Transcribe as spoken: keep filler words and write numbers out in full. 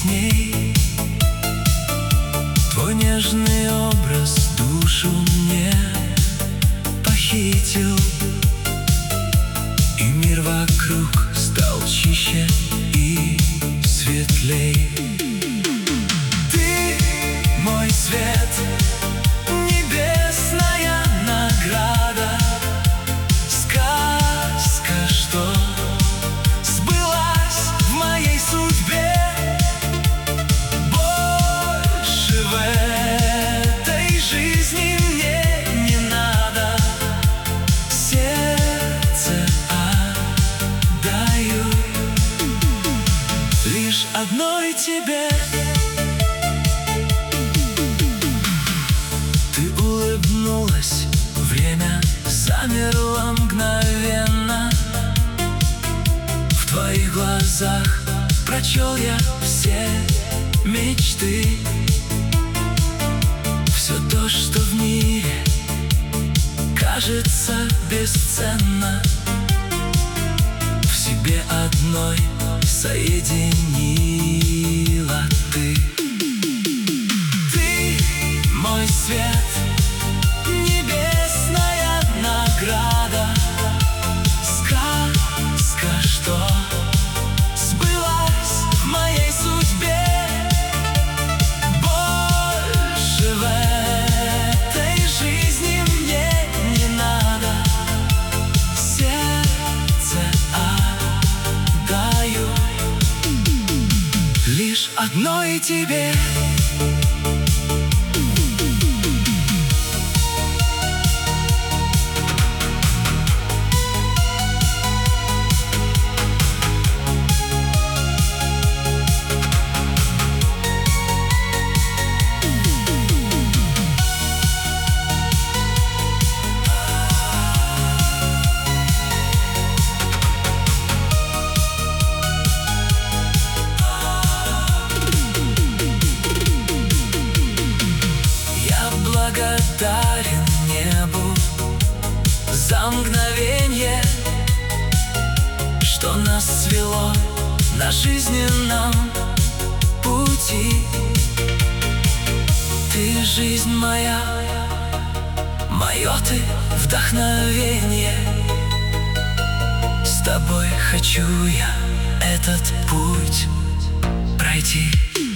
песней. Твой нежный образ душу мне похитил, и мир вокруг стал чище и светлей. Ты мой свет, небесная награда, сказка, что сбылась в моей судьбе. Больше в этой жизни мне не надо, сердце отдаю лишь одной тебе. Ты улыбнулась, время замерло мгновенно. В твоих глазах прочел я все мечты. Все то, что в мире кажется бесценно, в себе одной соединила ты. Ты мой свет, небесная награда, сказка, что сбылась в моей судьбе. Больше в этой жизни мне не надо, сердце отдаю лишь одной тебе. Благодарен небу за мгновенье, что нас свело на жизненном пути. Ты жизнь моя, мое ты вдохновение. С тобой хочу я этот путь пройти.